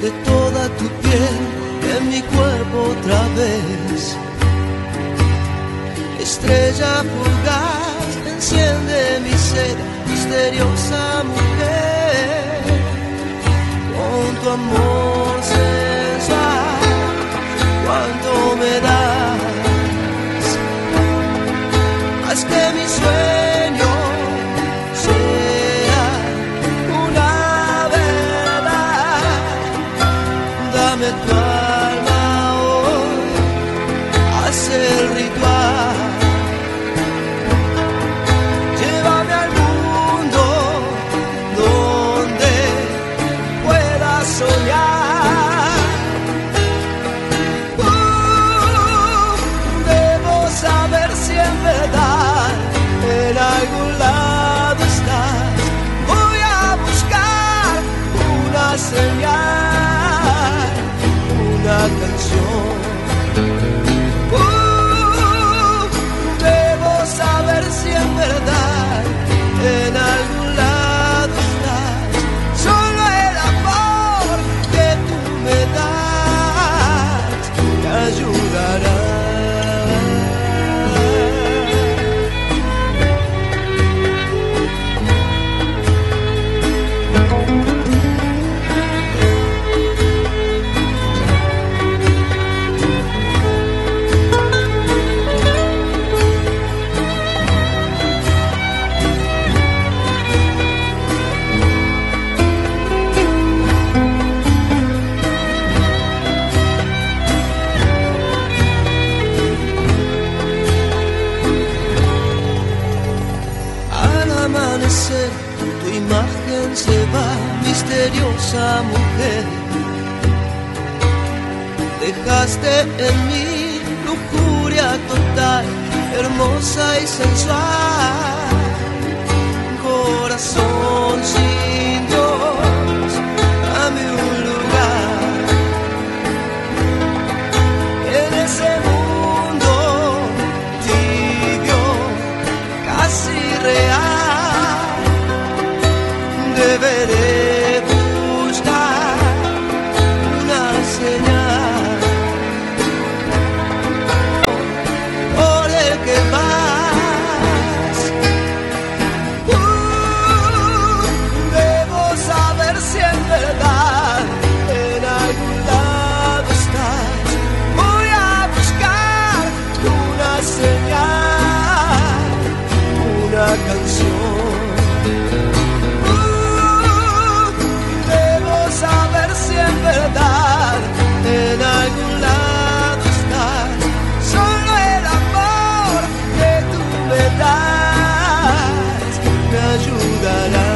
de toda tu piel en mi cuerpo otra vez. Estrella fugaz, enciende mi sed, misteriosa mujer, con tu amor sensual, cuánto me das. Haz que mi sueño sea una verdad. Dame tu alma hoy, haz el ritual. Llévame al mundo donde pueda soñar. Debo saber si en verdad en algún lado estás. Voy a buscar una señal, una canción. Debo saber si en verdad en algún lado estás. Solo el amor que tú me das te ayudará. Tu imagen se va, misteriosa mujer. Dejaste en mí lujuria total, hermosa y sensual. Corazón sin Dios, dame un lugar en ese mundo tibio, casi real. Deberé buscar una señal por el que vas. Debo saber si en verdad en algún lado estás. Voy a buscar una señal, una canción. Saber si en verdad en algún lado estás. Solo el amor que tú me das me ayudará.